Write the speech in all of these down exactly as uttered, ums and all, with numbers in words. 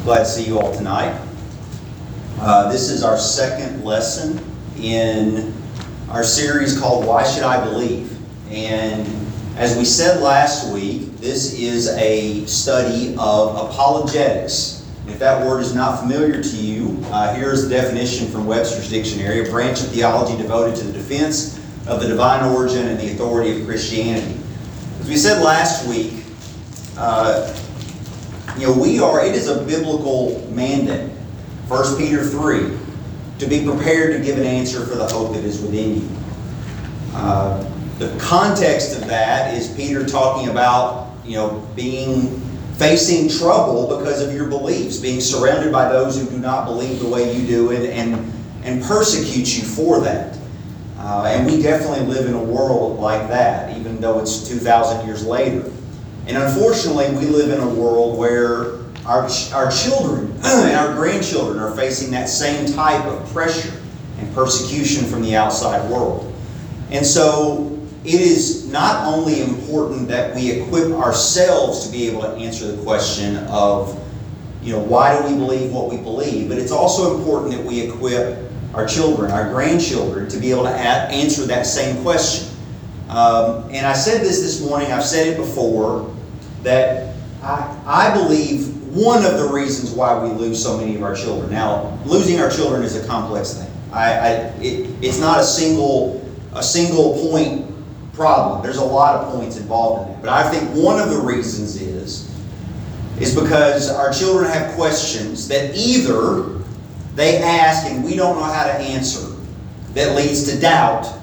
Glad to see you all tonight. Uh, this is our second lesson in our series called Why Should I Believe? And as we said last week, this is a study of apologetics. If that word is not familiar to you, uh, here's the definition from Webster's Dictionary: a branch of theology devoted to the defense of the divine origin and the authority of Christianity. As we said last week, uh, you know, we are, it is a biblical mandate, First Peter three, to be prepared to give an answer for the hope that is within you. Uh, the context of that is Peter talking about, you know, being, facing trouble because of your beliefs, being surrounded by those who do not believe the way you do and, and, and persecute you for that. Uh, and we definitely live in a world like that, even though it's two thousand years later. And unfortunately, we live in a world where our, our children and our grandchildren are facing that same type of pressure and persecution from the outside world. And so it is not only important that we equip ourselves to be able to answer the question of, you know, why do we believe what we believe, but it's also important that we equip our children, our grandchildren, to be able to answer that same question. Um, and I said this this morning, I've said it before, that I, I believe one of the reasons why we lose so many of our children. Now, losing our children is a complex thing. I, I, it, it's not a single, a single point problem. There's a lot of points involved in that. But I think one of the reasons is, is because our children have questions that either they ask and we don't know how to answer, that leads to doubt,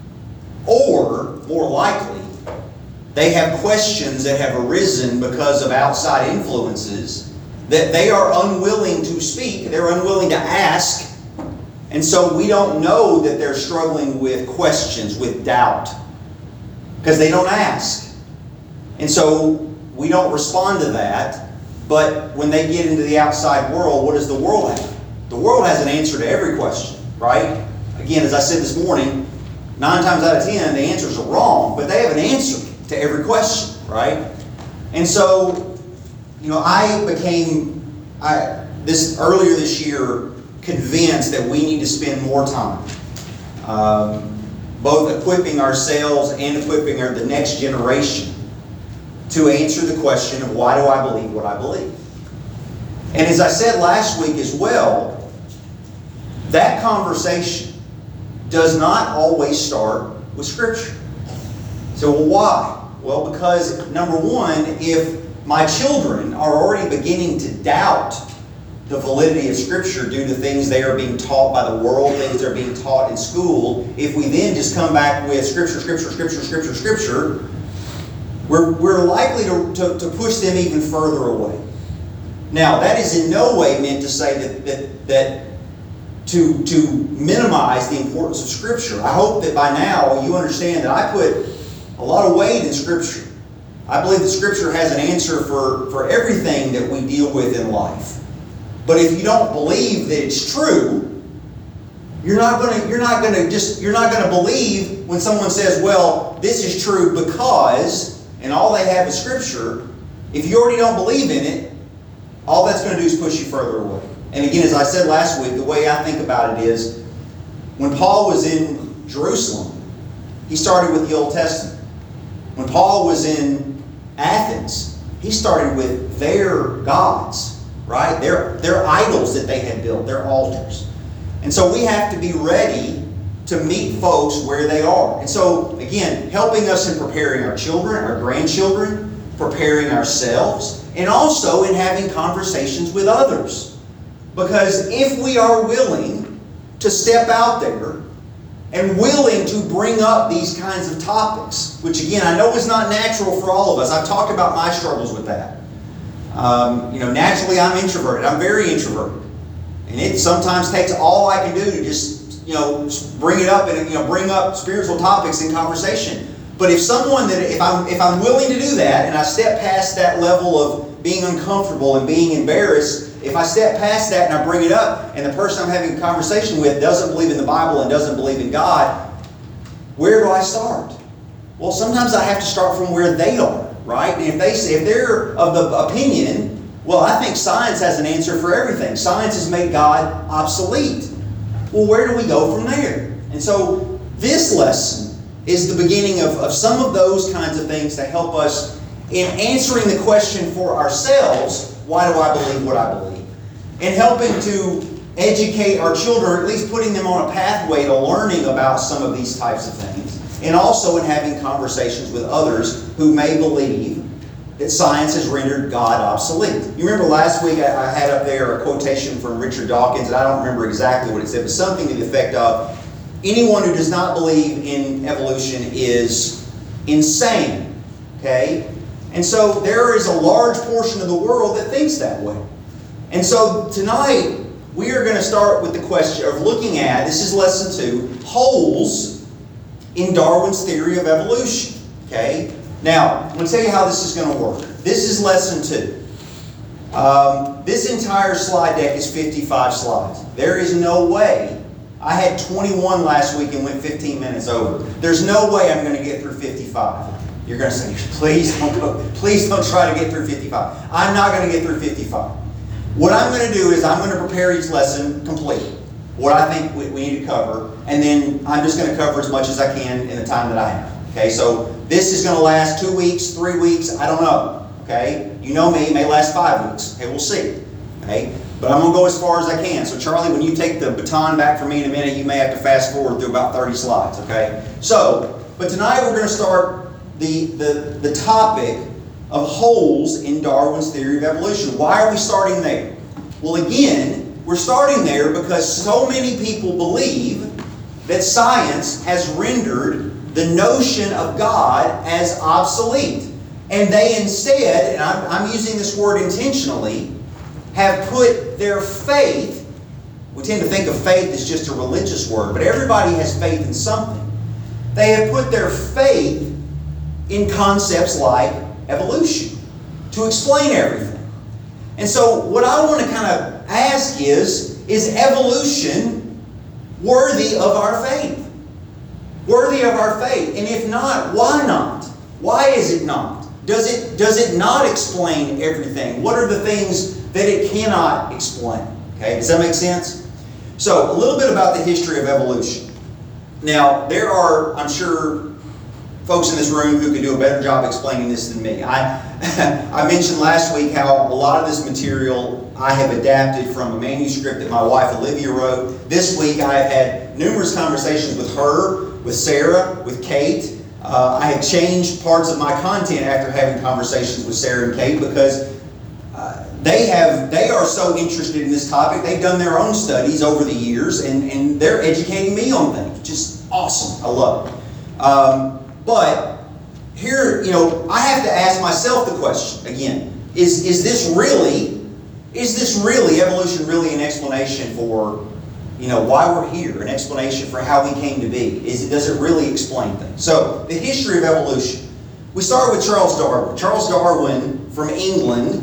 or, more likely, they have questions that have arisen because of outside influences that they are unwilling to speak, they're unwilling to ask, and so we don't know that they're struggling with questions, with doubt, because they don't ask. And so we don't respond to that, but when they get into the outside world, what does the world have? The world has an answer to every question, right? Again, as I said this morning, nine times out of ten, the answers are wrong, but they have an answer to every question, right? And so, you know, I became, I this earlier this year, convinced that we need to spend more time um, both equipping ourselves and equipping our, the next generation to answer the question of why do I believe what I believe. And as I said last week as well, that conversation does not always start with Scripture. So, well, why? Well, because number one, if my children are already beginning to doubt the validity of Scripture due to things they are being taught by the world, things they're being taught in school, if we then just come back with Scripture, Scripture, Scripture, Scripture, Scripture, we're, we're likely to, to, to push them even further away. Now, that is in no way meant to say that, that, that to, to minimize the importance of Scripture. I hope that by now you understand that I put a lot of weight in Scripture. I believe that Scripture has an answer for, for everything that we deal with in life. But if you don't believe that it's true, you're not going to you're not going to just you're not going to believe when someone says, "Well, this is true because," and all they have is Scripture. If you already don't believe in it, all that's going to do is push you further away. And again, as I said last week, the way I think about it is, when Paul was in Jerusalem, he started with the Old Testament. When Paul was in Athens, he started with their gods, right? Their, their idols that they had built, their altars. And so we have to be ready to meet folks where they are. And so, again, helping us in preparing our children, our grandchildren, preparing ourselves, and also in having conversations with others. Because if we are willing to step out there and willing to bring up these kinds of topics, which again, I know is not natural for all of us. I've talked about my struggles with that. Um, you know, naturally I'm introverted. I'm very introverted. And it sometimes takes all I can do to just, you know, bring it up and, you know, bring up spiritual topics in conversation. But if someone that, if I'm, if I'm willing to do that and I step past that level of being uncomfortable and being embarrassed, if I step past that and I bring it up and the person I'm having a conversation with doesn't believe in the Bible and doesn't believe in God, where do I start? Well, sometimes I have to start from where they are, right? And if they say, if they're of the opinion, well, I think science has an answer for everything. Science has made God obsolete. Well, where do we go from there? And so this lesson is the beginning of, of some of those kinds of things to help us in answering the question for ourselves, why do I believe what I believe? And helping to educate our children, or at least putting them on a pathway to learning about some of these types of things. And also in having conversations with others who may believe that science has rendered God obsolete. You remember last week I, I had up there a quotation from Richard Dawkins, and I don't remember exactly what it said, but something to the effect of, anyone who does not believe in evolution is insane. Okay? And so there is a large portion of the world that thinks that way. And so tonight, we are going to start with the question of looking at, this is lesson two, holes in Darwin's theory of evolution. Okay? Now, I'm going to tell you how this is going to work. This is lesson two. Um, this entire slide deck is fifty-five slides. There is no way, I had twenty-one last week and went fifteen minutes over. There's no way I'm going to get through fifty-five. You're going to say, please don't go, please don't try to get through fifty-five. I'm not going to get through fifty-five. What I'm going to do is I'm going to prepare each lesson complete, what I think we, we need to cover, and then I'm just going to cover as much as I can in the time that I have. Okay, so this is going to last two weeks, three weeks, I don't know. Okay, you know me, it may last five weeks. Okay, we'll see. Okay, but I'm going to go as far as I can. So Charlie, when you take the baton back from me in a minute, you may have to fast forward through about thirty slides. Okay, so, but tonight we're going to start the, the, the topic of holes in Darwin's theory of evolution. Why are we starting there? Well, again, we're starting there because so many people believe that science has rendered the notion of God as obsolete. And they instead, and I'm, I'm using this word intentionally, have put their faith, we tend to think of faith as just a religious word, but everybody has faith in something. They have put their faith in concepts like evolution to explain everything. And so what I want to kind of ask is, is evolution worthy of our faith? Worthy of our faith? And if not, why not? Why is it not? Does it, does it not explain everything? What are the things that it cannot explain? Okay, does that make sense? So, a little bit about the history of evolution. Now, there are, I'm sure, folks in this room who could do a better job explaining this than me. I, I mentioned last week how a lot of this material I have adapted from a manuscript that my wife Olivia wrote. This week I have had numerous conversations with her, with Sarah, with Kate. Uh, I have changed parts of my content after having conversations with Sarah and Kate because uh, they have they are so interested in this topic. They've done their own studies over the years, and, and they're educating me on things. Just awesome. I love it. Um, But here, you know, I have to ask myself the question again: Is is this really, is this really evolution? Really, an explanation for, you know, why we're here? An explanation for how we came to be? Is it? Does it really explain things? So, the history of evolution. We start with Charles Darwin. Charles Darwin from England,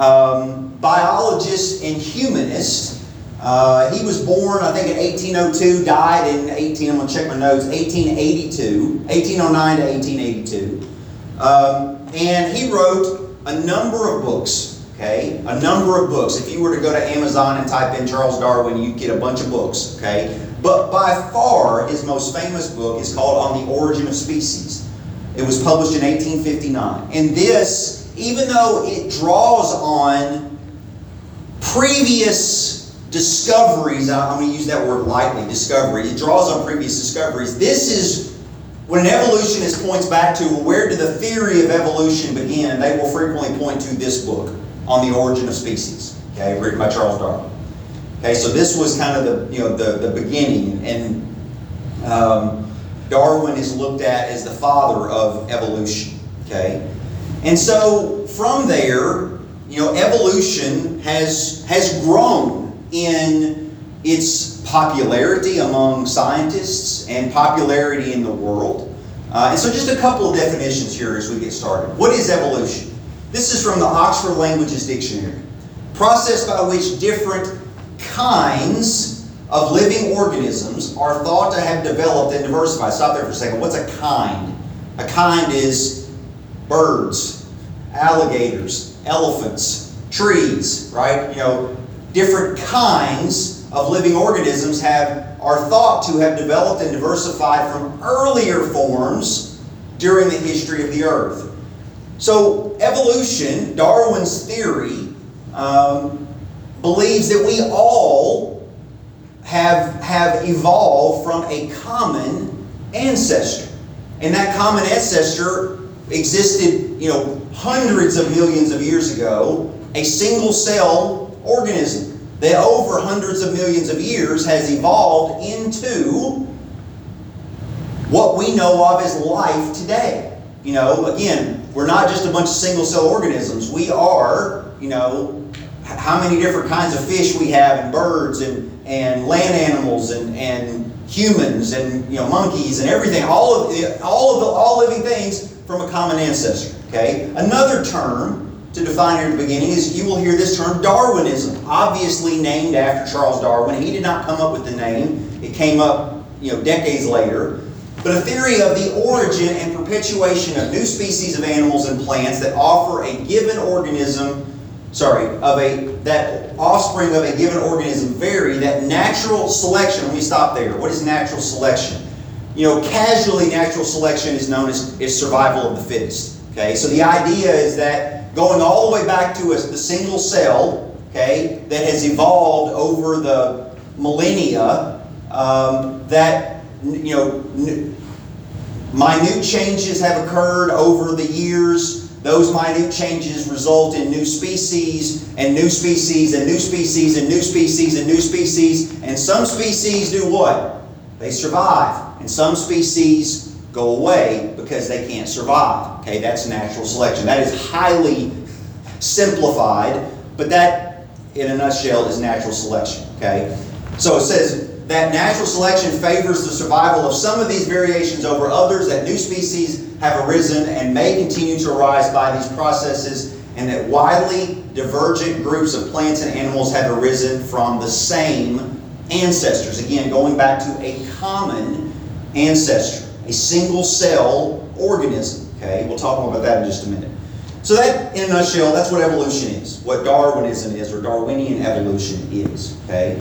um, biologist and humanist. Uh, he was born, I think, in eighteen oh two, died in eighteen, I'm going to check my notes, eighteen eighty-two, eighteen oh nine to eighteen eighty-two. Um, and he wrote a number of books, okay? A number of books. If you were to go to Amazon and type in Charles Darwin, you'd get a bunch of books, okay? But by far, his most famous book is called On the Origin of Species. It was published in eighteen fifty-nine. And this, even though it draws on previous discoveries, I'm going to use that word lightly, discovery. It draws on previous discoveries. This is, when an evolutionist points back to, well, where did the theory of evolution begin? They will frequently point to this book, On the Origin of Species, okay, written by Charles Darwin. Okay, so this was kind of the, you know, the, the beginning, and um, Darwin is looked at as the father of evolution, okay? And so, from there, you know, evolution has, has grown in its popularity among scientists and popularity in the world. Uh, and so just a couple of definitions here as we get started. What is evolution? This is from the Oxford Languages Dictionary. Process by which different kinds of living organisms are thought to have developed and diversified. Stop there for a second. What's a kind? A kind is birds, alligators, elephants, trees, right? You know, different kinds of living organisms have are thought to have developed and diversified from earlier forms during the history of the earth. So evolution, Darwin's theory, um, believes that we all have, have evolved from a common ancestor. And that common ancestor existed, you know, hundreds of millions of years ago, a single cell organism that over hundreds of millions of years has evolved into what we know of as life today. You know, again, we're not just a bunch of single cell organisms. We are, you know, how many different kinds of fish we have, and birds, and, and land animals, and, and humans, and, you know, monkeys, and everything. All of the, all of the all living things from a common ancestor. Okay. Another term to define here at the beginning is, you will hear this term, Darwinism, obviously named after Charles Darwin. He did not come up with the name. It came up, you know, decades later. But a theory of the origin and perpetuation of new species of animals and plants that offer a given organism, sorry, of a, that offspring of a given organism vary, that natural selection, let me stop there. What is natural selection? You know, casually natural selection is known as, as survival of the fittest. Okay, so the idea is that going all the way back to a, the single cell, okay, that has evolved over the millennia, um, that, you know, n- minute changes have occurred over the years. Those minute changes result in new species, and new species, and new species, and new species, and new species. And some species do what? They survive. And some species go away because they can't survive. Okay, that's natural selection. That is highly simplified, but that, in a nutshell, is natural selection. Okay, so it says that natural selection favors the survival of some of these variations over others, that new species have arisen and may continue to arise by these processes, and that widely divergent groups of plants and animals have arisen from the same ancestors. Again, going back to a common ancestor, a single cell organism. Okay, we'll talk more about that in just a minute. So that, in a nutshell, that's what evolution is, what Darwinism is, or Darwinian evolution is. Okay,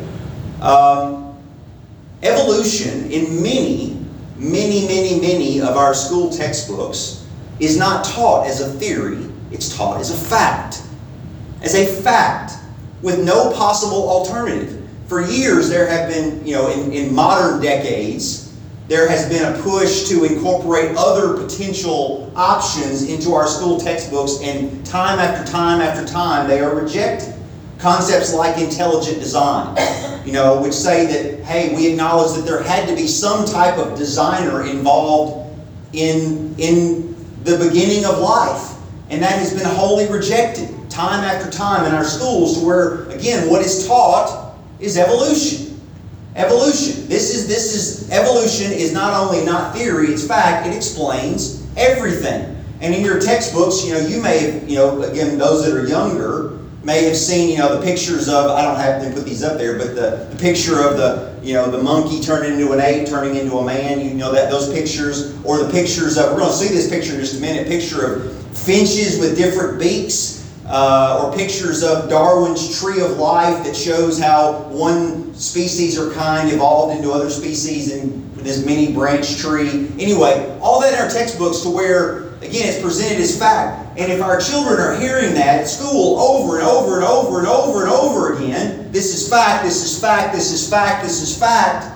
um, evolution in many, many, many, many of our school textbooks is not taught as a theory; it's taught as a fact, as a fact, with no possible alternative. For years, there have been, you know, in, in modern decades, there has been a push to incorporate other potential options into our school textbooks, and time after time after time, they are rejected. Concepts like intelligent design, you know, which say that, hey, we acknowledge that there had to be some type of designer involved in, in the beginning of life. And that has been wholly rejected time after time in our schools, to where, again, what is taught is evolution. Evolution. This is, this is, evolution is not only not theory, it's fact. It explains everything. And in your textbooks, you know, you may have, you know, again, those that are younger may have seen, you know, the pictures of, I don't have to put these up there, but the, the picture of the, you know, the monkey turning into an ape, turning into a man, you know, that those pictures, or the pictures of, we're going to see this picture in just a minute, picture of finches with different beaks, uh, or pictures of Darwin's tree of life that shows how one species or kind evolved into other species in this mini branch tree. Anyway, all that in our textbooks, to where, again, it's presented as fact. And if our children are hearing that at school over and over and over and over and over again, this is fact, this is fact, this is fact, this is fact,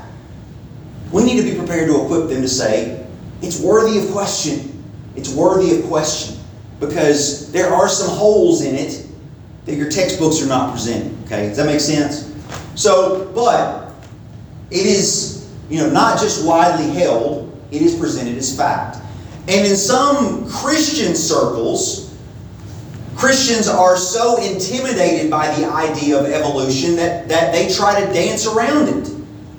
we need to be prepared to equip them to say, it's worthy of question. It's worthy of question. Because there are some holes in it that your textbooks are not presenting. Okay, does that make sense? So, but it is, you know, not just widely held, it is presented as fact. And in some Christian circles, Christians are so intimidated by the idea of evolution that, that they try to dance around it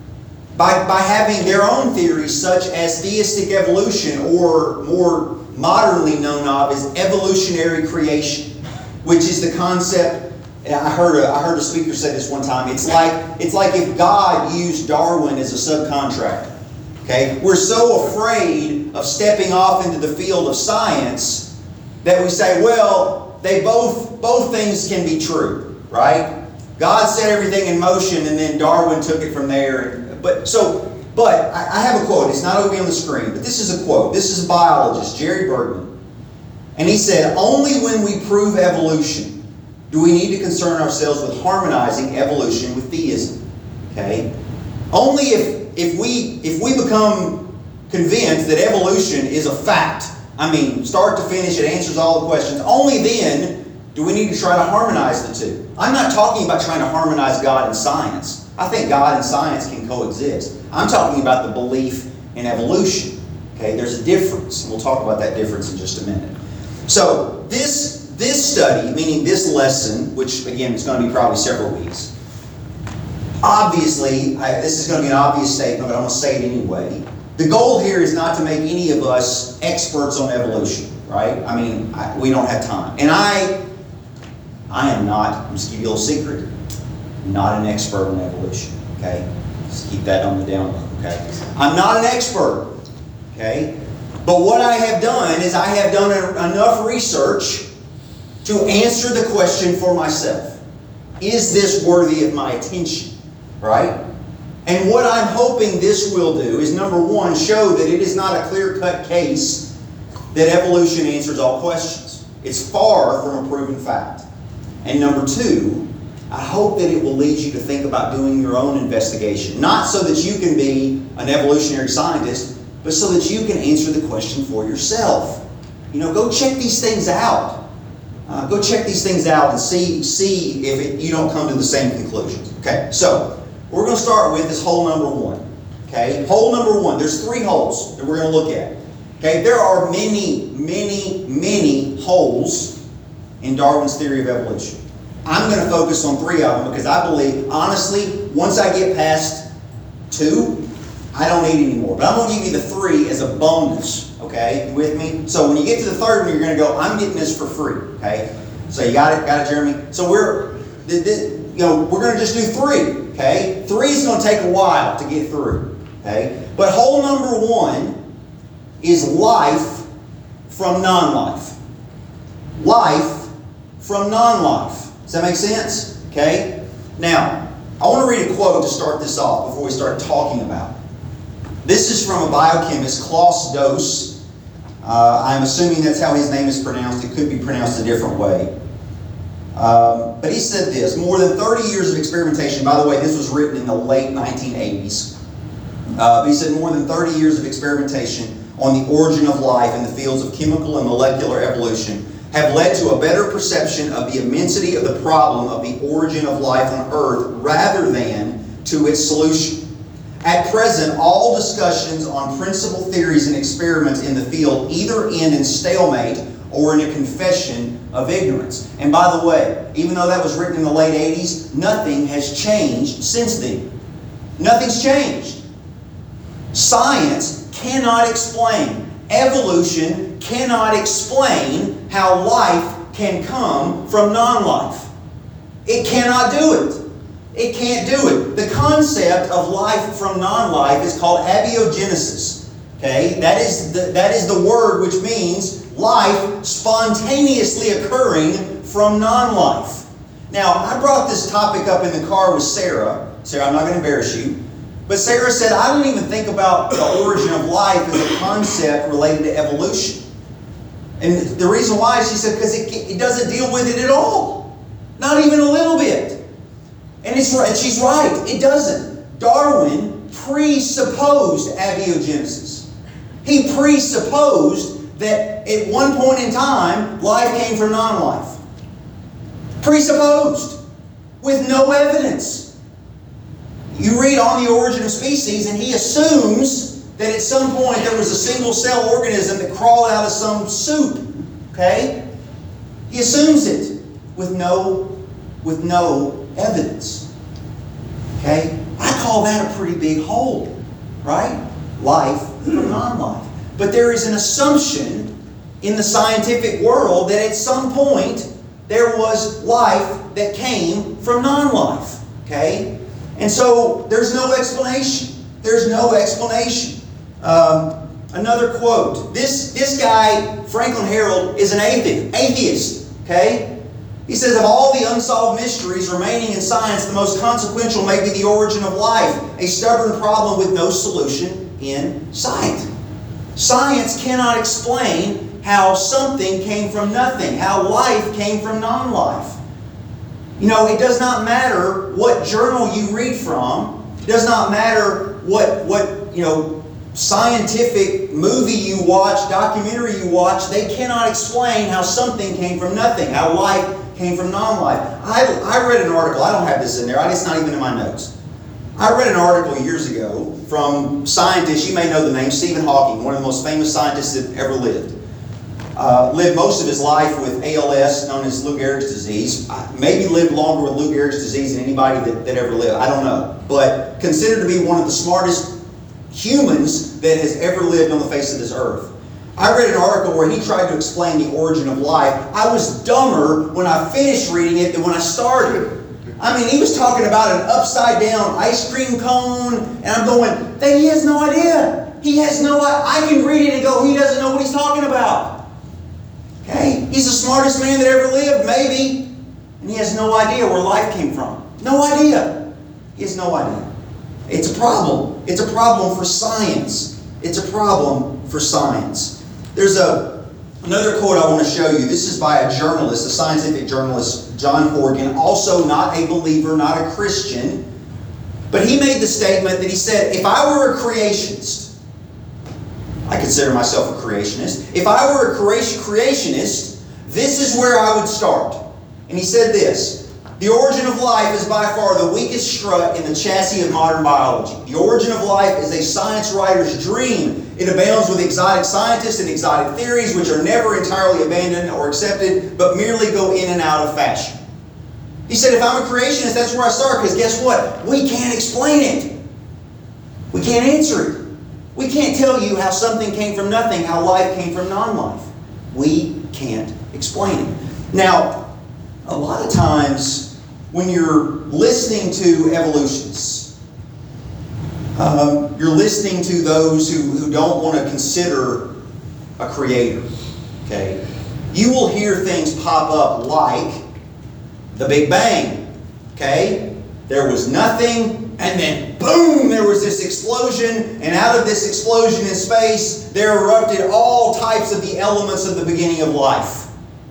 by, by having their own theories, such as theistic evolution, or more modernly known of as evolutionary creation, which is the concept. I heard a, I heard a speaker say this one time. It's like, it's like if God used Darwin as a subcontractor. Okay? We're so afraid of stepping off into the field of science that we say, well, they both, both things can be true, right? God set everything in motion and then Darwin took it from there. But so, but I have a quote. It's not going to be on the screen, but this is a quote. This is a biologist, Jerry Bergman. And he said, "Only when we prove evolution do we need to concern ourselves with harmonizing evolution with theism." Okay? Only if, if, we, if we become convinced that evolution is a fact, I mean, start to finish, it answers all the questions, only then do we need to try to harmonize the two. I'm not talking about trying to harmonize God and science. I think God and science can coexist. I'm talking about the belief in evolution. Okay, there's a difference. And we'll talk about that difference in just a minute. So this, this study, meaning this lesson, which again is going to be probably several weeks, obviously, I, this is going to be an obvious statement, but I'm going to say it anyway. The goal here is not to make any of us experts on evolution, right? I mean, I, we don't have time. And I... I am not, I'm just give you a little secret, not an expert on evolution, okay? Just keep that on the down low, okay? I'm not an expert, okay? But what I have done is I have done a, enough research to answer the question for myself. Is this worthy of my attention, right? And what I'm hoping this will do is, number one, show that it is not a clear-cut case that evolution answers all questions. It's far from a proven fact. And number two, I hope that it will lead you to think about doing your own investigation. Not so that you can be an evolutionary scientist, but so that you can answer the question for yourself. You know, go check these things out. Uh, go check these things out and see, see if it, you don't come to the same conclusions. Okay, so we're going to start with this hole number one. Okay, hole number one. There's three holes that we're going to look at. Okay, there are many, many, many holes in Darwin's theory of evolution. I'm going to focus on three of them because I believe, honestly, once I get past two, I don't need any more. But I'm going to give you the three as a bonus, okay? You with me? So when you get to the third one, you're going to go, I'm getting this for free, okay? So you got it? Got it, Jeremy? So we're, you know, we're going to just do three, okay? Three is going to take a while to get through, okay? But hole number one is life from non-life. Life from non-life. Does that make sense? Okay? Now, I want to read a quote to start this off before we start talking about it. This is from a biochemist, Klaus Does. Uh, I'm assuming that's how his name is pronounced. It could be pronounced a different way. Um, but he said this, more than thirty years of experimentation, by the way, this was written in the late nineteen eighties. Uh, but he said more than thirty years of experimentation on the origin of life in the fields of chemical and molecular evolution have led to a better perception of the immensity of the problem of the origin of life on Earth rather than to its solution. At present, all discussions on principal theories and experiments in the field either end in stalemate or in a confession of ignorance. And by the way, even though that was written in the late eighties, nothing has changed since then. Nothing's changed. Science cannot explain. Evolution cannot explain how life can come from non-life. It cannot do it. It can't do it. The concept of life from non-life is called abiogenesis. Okay? That is the, that is the word which means life spontaneously occurring from non-life. Now, I brought this topic up in the car with Sarah. Sarah, I'm not going to embarrass you. But Sarah said, I don't even think about the origin of life as a concept related to evolution. And the reason why, she said, because it, it doesn't deal with it at all. Not even a little bit. And it's right, she's right, it doesn't. Darwin presupposed abiogenesis. He presupposed that at one point in time, life came from non-life. Presupposed. With no evidence. You read On the Origin of Species, and he assumes that at some point there was a single-cell organism that crawled out of some soup. Okay? He assumes it with no, with no evidence. Okay? I call that a pretty big hole. Right? Life from non-life. But there is an assumption in the scientific world that at some point there was life that came from non-life. Okay? And so there's no explanation. There's no explanation. Um, another quote. This, this guy, Franklin Harold, is an atheist. Atheist. Okay? He says, of all the unsolved mysteries remaining in science, the most consequential may be the origin of life, a stubborn problem with no solution in sight. Science cannot explain how something came from nothing, how life came from non-life. You know, it does not matter what journal you read from. It does not matter what, what you know, scientific movie you watch, documentary you watch. They cannot explain how something came from nothing, how life came from non-life. I, I read an article, I don't have this in there, it's not even in my notes. I read an article years ago from scientists, you may know the name, Stephen Hawking, one of the most famous scientists that ever lived. Uh, lived most of his life with A L S, known as Lou Gehrig's disease. Maybe lived longer with Lou Gehrig's disease than anybody that, that ever lived. I don't know. But considered to be one of the smartest humans that has ever lived on the face of this earth. I read an article where he tried to explain the origin of life. I was dumber when I finished reading it than when I started. I mean, he was talking about an upside down ice cream cone, and I'm going, he has no idea. He has no idea. I can read it and go, he doesn't know what he's talking about. Okay? He's the smartest man that ever lived, maybe. And he has no idea where life came from. No idea. He has no idea. It's a problem. It's a problem for science. It's a problem for science. There's a, another quote I want to show you. This is by a journalist, a scientific journalist, John Horgan, also not a believer, not a Christian. But he made the statement that he said, if I were a creationist, I consider myself a creationist. If I were a creationist, this is where I would start. And he said this, the origin of life is by far the weakest strut in the chassis of modern biology. The origin of life is a science writer's dream. It abounds with exotic scientists and exotic theories which are never entirely abandoned or accepted, but merely go in and out of fashion. He said, if I'm a creationist, that's where I start, because guess what? We can't explain it. We can't answer it. We can't tell you how something came from nothing, how life came from non-life. We can't explain it. Now, a lot of times when you're listening to evolutionists, um, you're listening to those who, who don't want to consider a creator. Okay? You will hear things pop up like the Big Bang. Okay? There was nothing, and then boom, there was this explosion, and out of this explosion in space, there erupted all types of the elements of the beginning of life.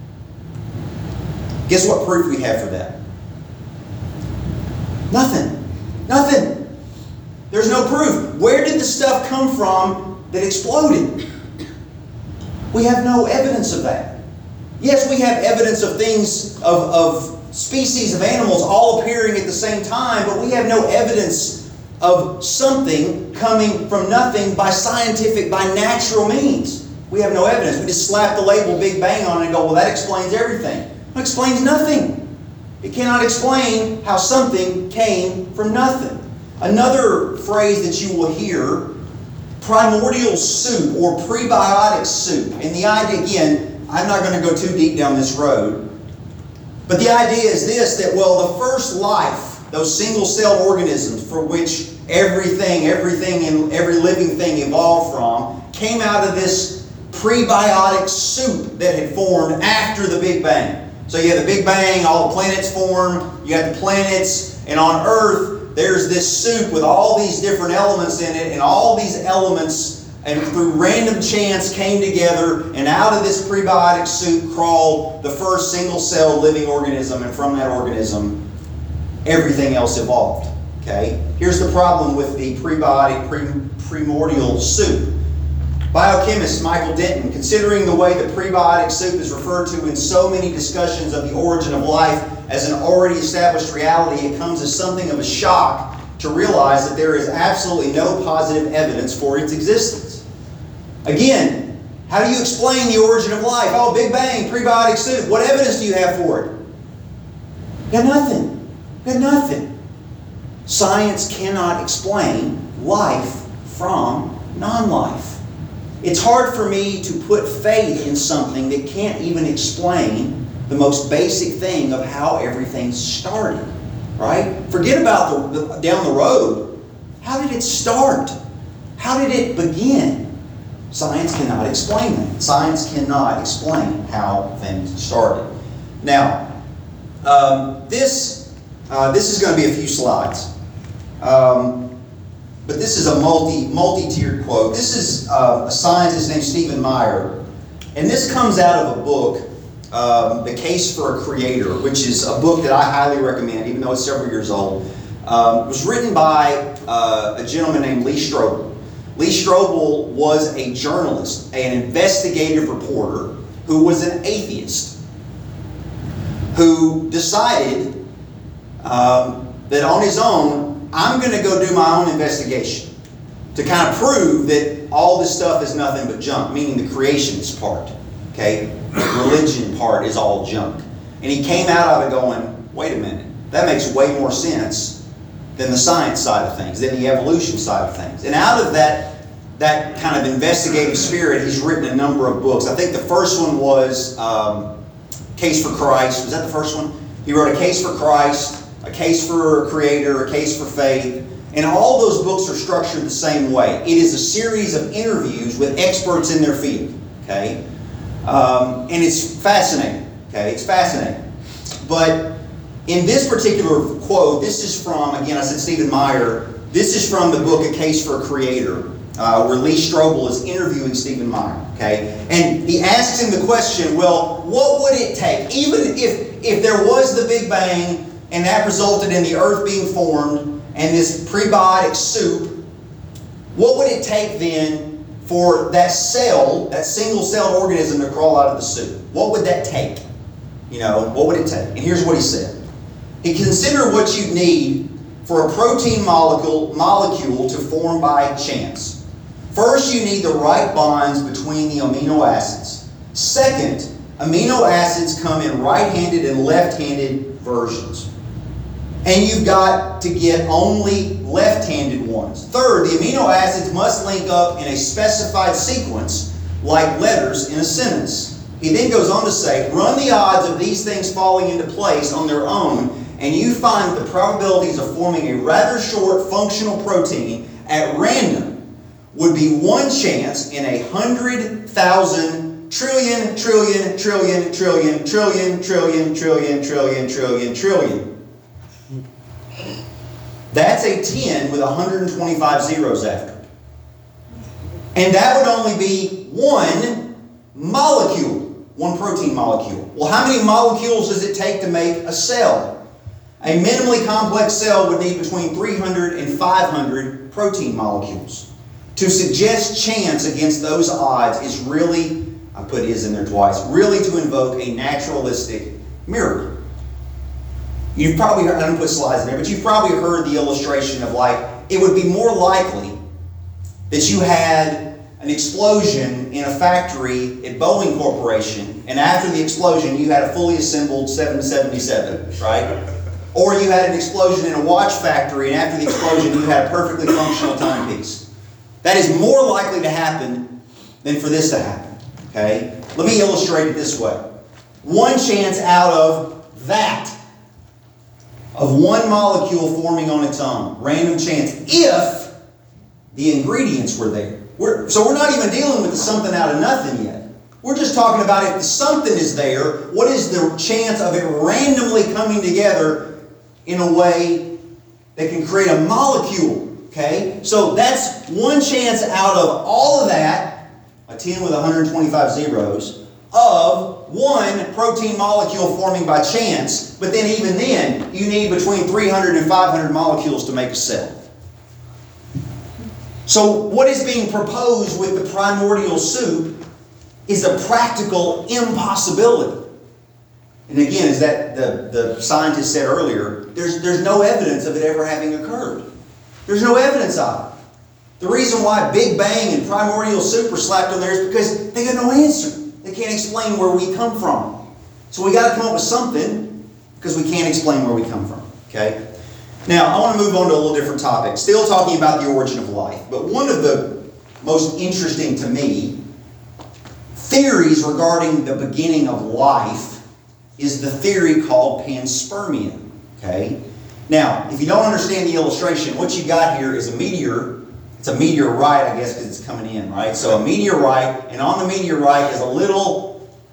Guess what proof we have for that? Nothing. Nothing. There's no proof. Where did the stuff come from that exploded? We have no evidence of that. Yes, we have evidence of things, of, of species of animals all appearing at the same time, but we have no evidence of something coming from nothing by scientific, by natural means. We have no evidence. We just slap the label Big Bang on it and go, well, that explains everything. It explains nothing. It cannot explain how something came from nothing. Another phrase that you will hear, primordial soup or prebiotic soup. And the idea, again, I'm not going to go too deep down this road, but the idea is this, that, well, the first life, those single-celled organisms for which everything, everything and every living thing evolved from, came out of this prebiotic soup that had formed after the Big Bang. So you have the Big Bang, all the planets form, you have the planets, and on Earth, there's this soup with all these different elements in it, and all these elements, and through random chance, came together, and out of this prebiotic soup crawled the first single-celled living organism, and from that organism, everything else evolved. Okay? Here's the problem with the prebiotic, pre primordial soup. Biochemist Michael Denton, considering the way the prebiotic soup is referred to in so many discussions of the origin of life as an already established reality, it comes as something of a shock to realize that there is absolutely no positive evidence for its existence. Again, how do you explain the origin of life? Oh, Big Bang, prebiotic soup. What evidence do you have for it? You got nothing. You got nothing. Science cannot explain life from non-life. It's hard for me to put faith in something that can't even explain the most basic thing of how everything started, right? Forget about the, the down the road. How did it start? How did it begin? Science cannot explain that. Science cannot explain how things started. Now, um, this, uh, this is going to be a few slides. Um, but this is a multi, multi-tiered quote. This is uh, a scientist named Stephen Meyer. And this comes out of a book, um, The Case for a Creator, which is a book that I highly recommend, even though it's several years old. Um, it was written by uh, a gentleman named Lee Strobel. Lee Strobel was a journalist, an investigative reporter, who was an atheist, who decided um, that on his own, I'm going to go do my own investigation to kind of prove that all this stuff is nothing but junk, meaning the creationist part, okay? The religion part is all junk. And he came out of it going, wait a minute, that makes way more sense than the science side of things, than the evolution side of things. And out of that, that kind of investigative spirit, he's written a number of books. I think the first one was um, Case for Christ. Was that the first one? He wrote A Case for Christ, A Case for a Creator, A Case for Faith. And all those books are structured the same way. It is a series of interviews with experts in their field. Okay? Um, and it's fascinating. Okay? It's fascinating. But in this particular quote, this is from, again, I said Stephen Meyer. This is from the book A Case for a Creator, uh, where Lee Strobel is interviewing Stephen Meyer. Okay? And he asks him the question, well, what would it take? Even if, if there was the Big Bang and that resulted in the earth being formed and this prebiotic soup, what would it take then for that cell, that single-celled organism to crawl out of the soup? What would that take? You know, what would it take? And here's what he said. He considered what you'd need for a protein molecule, molecule to form by chance. First, you need the right bonds between the amino acids. Second, amino acids come in right-handed and left-handed versions. And you've got to get only left-handed ones. Third, the amino acids must link up in a specified sequence, like letters in a sentence. He then goes on to say, run the odds of these things falling into place on their own, and you find that the probabilities of forming a rather short functional protein at random would be one chance in a hundred thousand trillion, trillion, trillion, trillion, trillion, trillion, trillion, trillion, trillion, trillion. That's a ten with one hundred twenty-five zeros after it. And that would only be one molecule, one protein molecule. Well, how many molecules does it take to make a cell? A minimally complex cell would need between three hundred and five hundred protein molecules. To suggest chance against those odds is really, I put is in there twice, really to invoke a naturalistic miracle. You've probably heard, I didn't put slides in there, but you've probably heard the illustration of like, it would be more likely that you had an explosion in a factory at Boeing Corporation, and after the explosion you had a fully assembled seven seventy-seven, right? Or you had an explosion in a watch factory, and after the explosion you had a perfectly functional timepiece. That is more likely to happen than for this to happen, okay? Let me illustrate it this way. One chance out of that, of one molecule forming on its own. Random chance. If the ingredients were there. We're, so we're not even dealing with the something out of nothing yet. We're just talking about if the something is there, what is the chance of it randomly coming together in a way that can create a molecule. Okay? So that's one chance out of all of that, a ten with one hundred twenty-five zeros, of one protein molecule forming by chance, but then even then, you need between three hundred and five hundred molecules to make a cell. So what is being proposed with the primordial soup is a practical impossibility. And again, as that the, the scientist said earlier, there's, there's no evidence of it ever having occurred. There's no evidence of it. The reason why Big Bang and primordial soup are slapped on there is because they got no answer. They can't explain where we come from. So we got to come up with something because we can't explain where we come from. Okay? Now, I want to move on to a little different topic. Still talking about the origin of life. But one of the most interesting to me theories regarding the beginning of life is the theory called panspermia. Okay? Now, if you don't understand the illustration, what you got here is a meteor. It's a meteorite, I guess, because it's coming in, right? So a meteorite, and on the meteorite is a little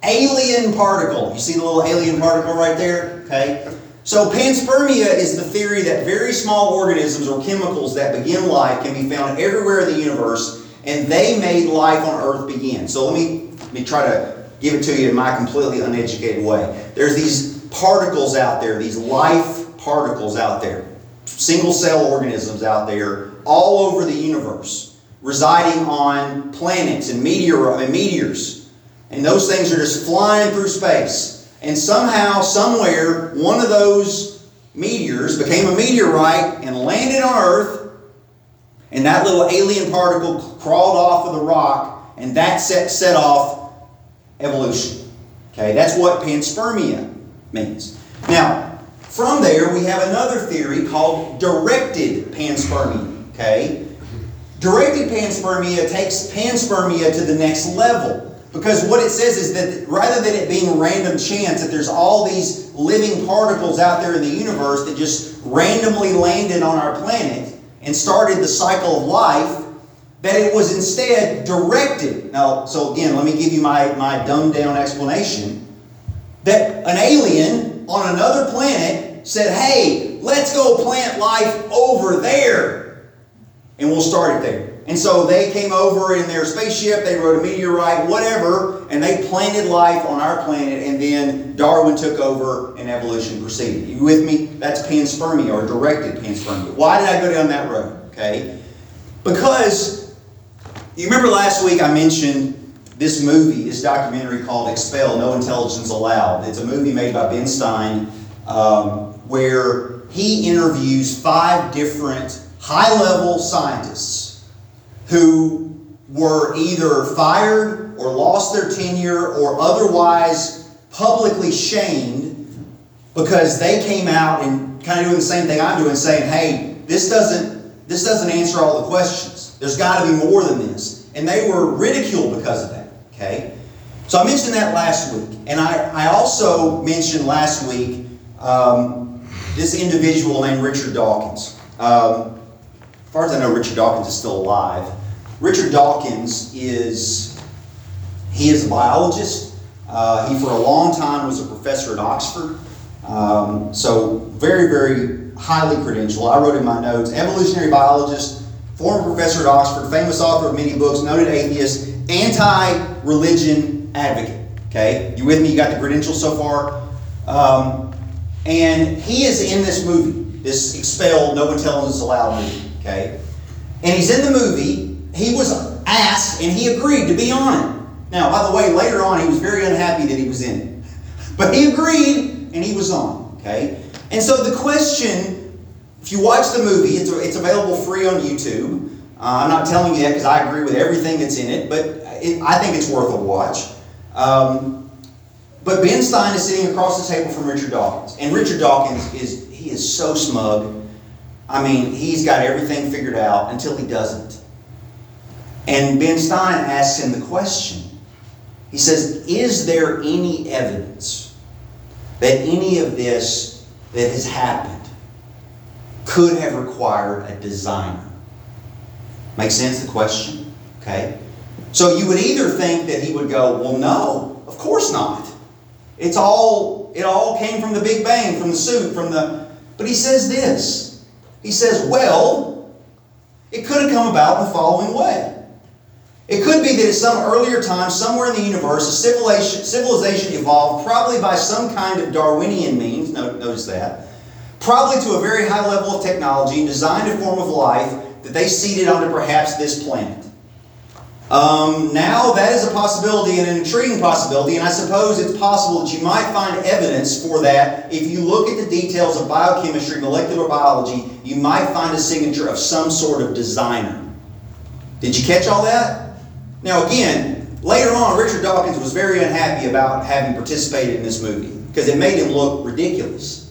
alien particle. You see the little alien particle right there? Okay. So panspermia is the theory that very small organisms or chemicals that begin life can be found everywhere in the universe, and they made life on Earth begin. So let me, let me try to give it to you in my completely uneducated way. There's these particles out there, these life particles out there, single cell organisms out there all over the universe, residing on planets and meteor and meteors. And those things are just flying through space. And somehow, somewhere, one of those meteors became a meteorite and landed on Earth. And that little alien particle crawled off of the rock, and that set, set off evolution. Okay, that's what panspermia means. Now, from there, we have another theory called directed panspermia. Okay, directed panspermia takes panspermia to the next level. Because what it says is that rather than it being random chance that there's all these living particles out there in the universe that just randomly landed on our planet and started the cycle of life, that it was instead directed. Now, so again, let me give you my, my dumbed down explanation. That an alien on another planet said, hey, let's go plant life over there. And we'll start it there. And so they came over in their spaceship, they rode a meteorite, whatever, and they planted life on our planet, and then Darwin took over and evolution proceeded. You with me? That's panspermia, or directed panspermia. Why did I go down that road? Okay? Because, you remember last week I mentioned this movie, this documentary called Expel, No Intelligence Allowed. It's a movie made by Ben Stein, um, where he interviews five different high-level scientists who were either fired or lost their tenure or otherwise publicly shamed because they came out and kind of doing the same thing I'm doing, saying, hey, this doesn't, this doesn't answer all the questions. There's got to be more than this. And they were ridiculed because of that. Okay? So I mentioned that last week. And I, I also mentioned last week um, this individual named Richard Dawkins. Um, As far as I know, Richard Dawkins is still alive. Richard Dawkins is, he is a biologist. Uh, he for a long time was a professor at Oxford. Um, so very, very highly credentialed. I wrote in my notes, evolutionary biologist, former professor at Oxford, famous author of many books, noted atheist, anti-religion advocate. Okay, you with me? You got the credentials so far? Um, and he is in this movie, this Expel, No Intelligence Allowed movie. Okay, and he's in the movie. He was asked, and he agreed to be on it. Now, by the way, later on, he was very unhappy that he was in it, but he agreed, and he was on. Okay, and so the question, if you watch the movie, it's it's available free on YouTube. Uh, I'm not telling you that because I agree with everything that's in it, but it, I think it's worth a watch. Um, but Ben Stein is sitting across the table from Richard Dawkins, and Richard Dawkins is he is so smug. I mean, he's got everything figured out until he doesn't. And Ben Stein asks him the question. He says, is there any evidence that any of this that has happened could have required a designer? Make sense, the question? Okay? So you would either think that he would go, well, no, of course not. It's all, it all came from the Big Bang, from the soup, from the... But he says this. He says, well, it could have come about in the following way. It could be that at some earlier time, somewhere in the universe, a civilization, civilization evolved, probably by some kind of Darwinian means, notice that, probably to a very high level of technology, and designed a form of life that they seeded onto perhaps this planet. Um, now that is a possibility and an intriguing possibility, and I suppose it's possible that you might find evidence for that. If you look at the details of biochemistry, molecular biology, you might find a signature of some sort of designer. Did you catch all that? Now again, later on, Richard Dawkins was very unhappy about having participated in this movie because it made him look ridiculous.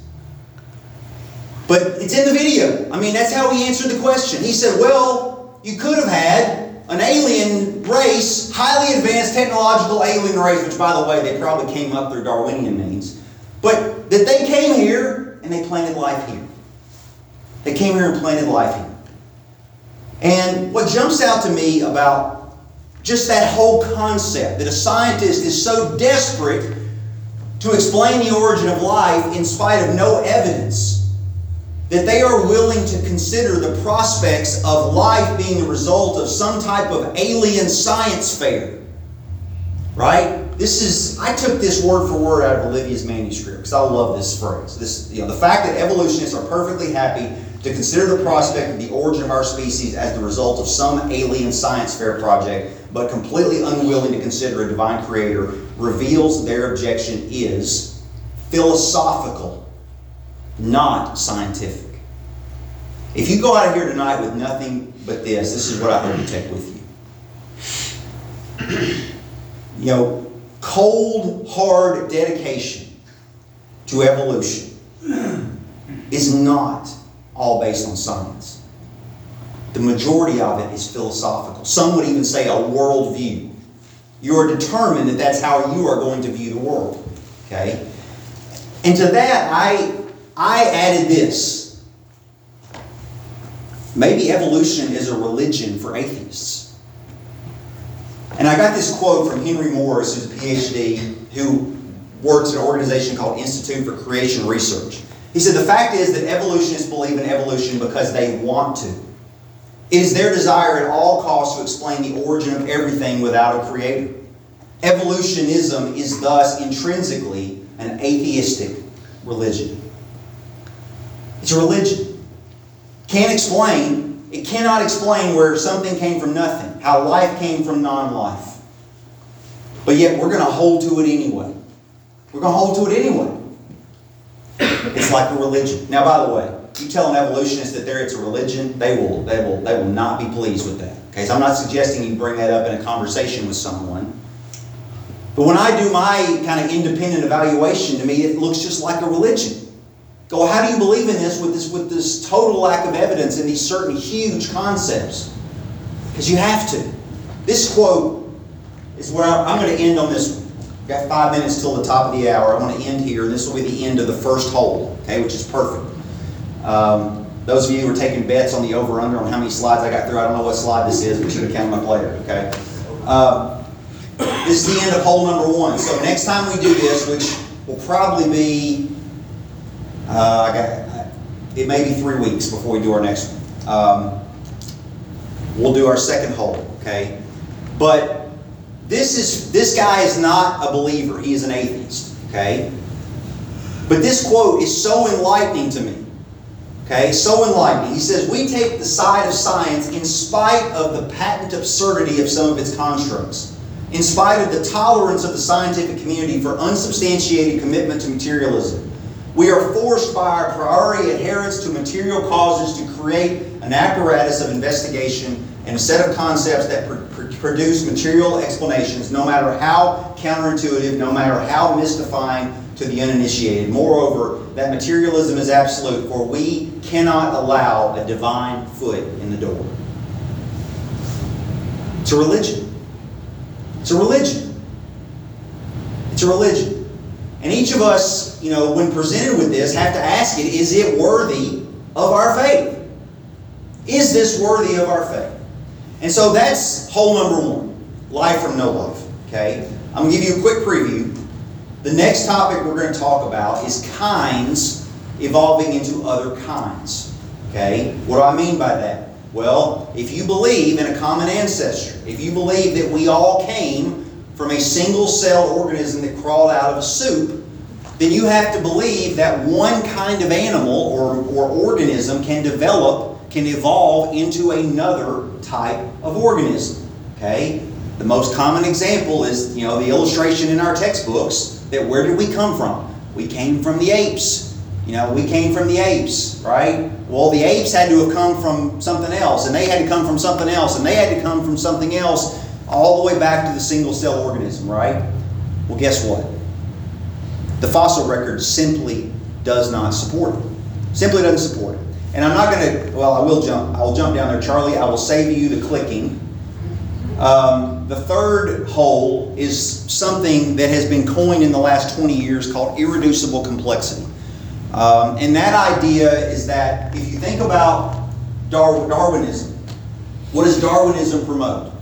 But it's in the video. I mean, that's how he answered the question. He said, well, you could have had an alien race, highly advanced technological alien race, which, by the way, they probably came up through Darwinian means, but that they came here and they planted life here. They came here and planted life here. And what jumps out to me about Just that whole concept that a scientist is so desperate to explain the origin of life in spite of no evidence that they are willing to consider the prospects of life being the result of some type of alien science fair. Right? This is, I took this word for word out of Olivia's manuscript because I love this phrase. This, you know, the fact that evolutionists are perfectly happy to consider the prospect of the origin of our species as the result of some alien science fair project, but completely unwilling to consider a divine creator, reveals their objection is philosophical, not scientific. If you go out of here tonight with nothing but this, this is what I hope you take with you. You know, cold, hard dedication to evolution is not all based on science. The majority of it is philosophical. Some would even say a worldview. You are determined that that's how you are going to view the world. Okay? And to that, I, I added this. Maybe evolution is a religion for atheists. And I got this quote from Henry Morris, who's a P H D, who works at an organization called Institute for Creation Research. He said, the fact is that evolutionists believe in evolution because they want to. It is their desire at all costs to explain the origin of everything without a creator. Evolutionism is thus intrinsically an atheistic religion. It's a religion. Can't explain, it cannot explain where something came from nothing, how life came from non-life. But yet we're going to hold to it anyway. We're going to hold to it anyway. It's like a religion. Now, by the way, you tell an evolutionist that there it's a religion, they will, they will, they will not be pleased with that. Okay, so I'm not suggesting you bring that up in a conversation with someone. But when I do my kind of independent evaluation, to me it looks just like a religion. Go, well, how do you believe in this with this with this total lack of evidence in these certain huge concepts? Because you have to. This quote is where I'm going to end on this one. We've got five minutes till the top of the hour. I want to end here, and this will be the end of the first hole, okay, which is perfect. Um, those of you who are taking bets on the over-under on how many slides I got through, I don't know what slide this is, but you can count them up later, okay? Um, this is the end of hole number one. So next time we do this, which will probably be, uh, I got, it may be three weeks before we do our next one. Um, we'll do our second hole, okay? But this is this guy is not a believer. He is an atheist, okay? But this quote is so enlightening to me. Okay, so enlightening. He says, we take the side of science in spite of the patent absurdity of some of its constructs, in spite of the tolerance of the scientific community for unsubstantiated commitment to materialism. We are forced by our priori adherence to material causes to create an apparatus of investigation and a set of concepts that pr pr produce material explanations, no matter how counterintuitive, no matter how mystifying to the uninitiated. Moreover, that materialism is absolute, for we cannot allow a divine foot in the door. It's a religion. It's a religion. It's a religion. And each of us, you know, when presented with this, have to ask it, is it worthy of our faith? Is this worthy of our faith? And so that's hole number one, life from no life. Okay? I'm going to give you a quick preview. The next topic we're going to talk about is kinds evolving into other kinds. Okay? What do I mean by that? Well, if you believe in a common ancestor, if you believe that we all came from a single-celled organism that crawled out of a soup, then you have to believe that one kind of animal or, or organism can develop, can evolve into another type of organism. Okay? The most common example is, you know, the illustration in our textbooks that where did we come from? We came from the apes. You know, we came from the apes, right? Well, the apes had to have come from something else, and they had to come from something else, and they had to come from something else, all the way back to the single-cell organism, right? Well, guess what? The fossil record simply does not support it. Simply doesn't support it. And I'm not going to, well, I will jump. I will jump down there. Charlie, I will save you the clicking. Um, the third hole is something that has been coined in the last twenty years called irreducible complexity. Um, and that idea is that if you think about Dar Darwinism, what does Darwinism promote?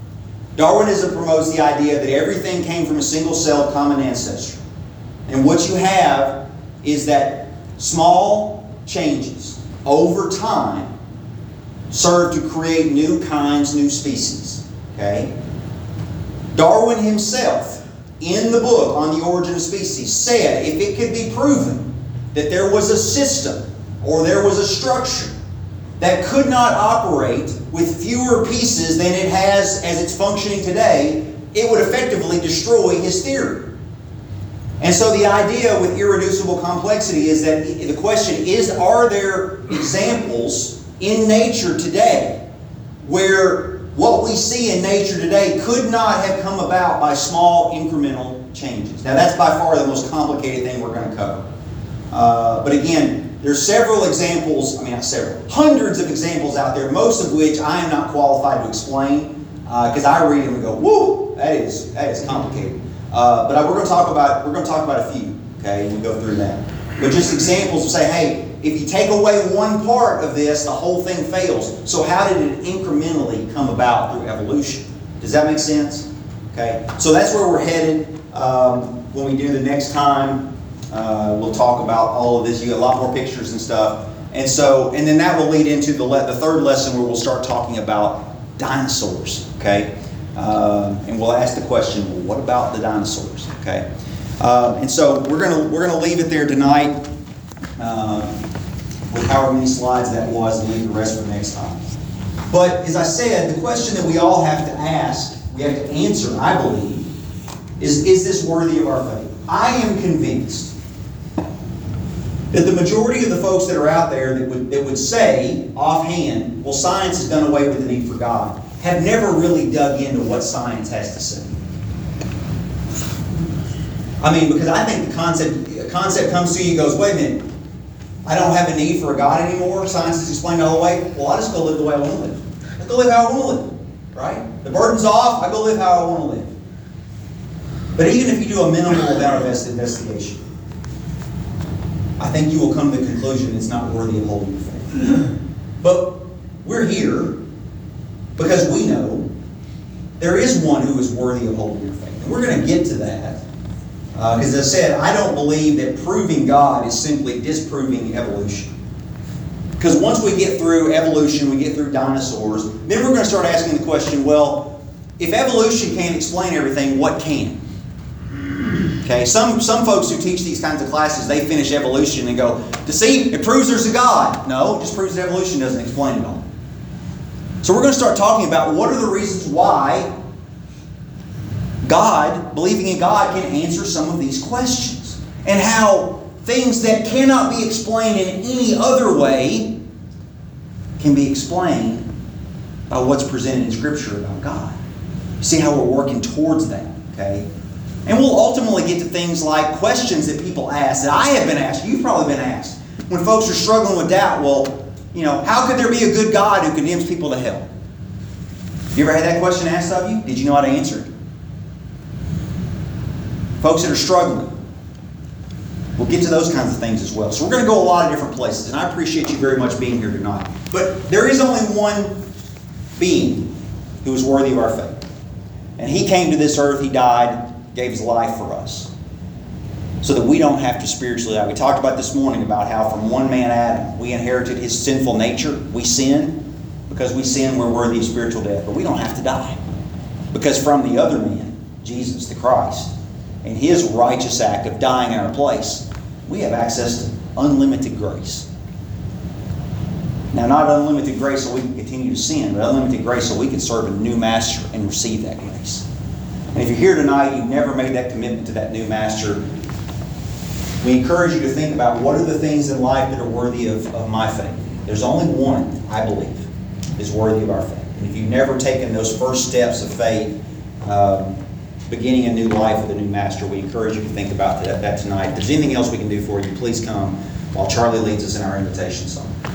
Darwinism promotes the idea that everything came from a single-celled common ancestor. And what you have is that small changes over time serve to create new kinds, new species. Okay? Darwin himself, in the book on the origin of species, said if it could be proven that there was a system or there was a structure that could not operate with fewer pieces than it has as it's functioning today, it would effectively destroy his theory. And so the idea with irreducible complexity is that the question is, are there examples in nature today where what we see in nature today could not have come about by small incremental changes? Now that's by far the most complicated thing we're going to cover. Uh, but again, there's several examples, I mean not several, hundreds of examples out there, most of which I am not qualified to explain because uh, I read them and go, whoo, that is, that is complicated. Uh, but we're going to talk about we're going to talk about a few, okay, and we go through that. But just examples of say, hey, if you take away one part of this, the whole thing fails. So how did it incrementally come about through evolution? Does that make sense? Okay, so that's where we're headed. Um, when we do the next time, uh, we'll talk about all of this. You get a lot more pictures and stuff, and so and then that will lead into the le- the third lesson where we'll start talking about dinosaurs. Okay. Um, and we'll ask the question, well, what about the dinosaurs? Okay, uh, and so we're gonna we're gonna leave it there tonight uh, with however many slides that was, and leave the rest for next time. But as I said, the question that we all have to ask, we have to answer, I believe, is is this worthy of our faith? I am convinced that the majority of the folks that are out there that would that would say offhand, well, science has done away with the need for God, have never really dug into what science has to say. I mean, because I think the concept a concept comes to you and goes, wait a minute, I don't have a need for a God anymore. Science is explained all the way. Well, I just go live the way I want to live. I go live how I want to live. Right? The burden's off. I go live how I want to live. But even if you do a minimal amount of investigation, I think you will come to the conclusion it's not worthy of holding your faith. But we're here because we know there is one who is worthy of holding your faith. And we're going to get to that. Because uh, as I said, I don't believe that proving God is simply disproving evolution. Because once we get through evolution, we get through dinosaurs, then we're going to start asking the question, well, if evolution can't explain everything, what can? Okay, some, some folks who teach these kinds of classes, they finish evolution and go, to see, it proves there's a God. No, it just proves that evolution doesn't explain it all. So we're going to start talking about what are the reasons why God, believing in God, can answer some of these questions. And how things that cannot be explained in any other way can be explained by what's presented in Scripture about God. See how we're working towards that, okay? And we'll ultimately get to things like questions that people ask, that I have been asked, you've probably been asked. When folks are struggling with doubt, well, you know, how could there be a good God who condemns people to hell? You ever had that question asked of you? Did you know how to answer it? Folks that are struggling, we'll get to those kinds of things as well. So we're going to go a lot of different places, and I appreciate you very much being here tonight. But there is only one being who is worthy of our faith. And He came to this earth, He died, gave His life for us, so that we don't have to spiritually die. We talked about this morning about how from one man, Adam, we inherited his sinful nature. We sin. Because we sin, we're worthy of spiritual death. But we don't have to die. Because from the other man, Jesus the Christ, and His righteous act of dying in our place, we have access to unlimited grace. Now, not unlimited grace so we can continue to sin, but unlimited grace so we can serve a new master and receive that grace. And if you're here tonight, you've never made that commitment to that new master, we encourage you to think about what are the things in life that are worthy of, of my faith. There's only one, I believe, is worthy of our faith. And if you've never taken those first steps of faith, um, beginning a new life with a new master, we encourage you to think about that, that tonight. If there's anything else we can do for you, please come while Charlie leads us in our invitation song.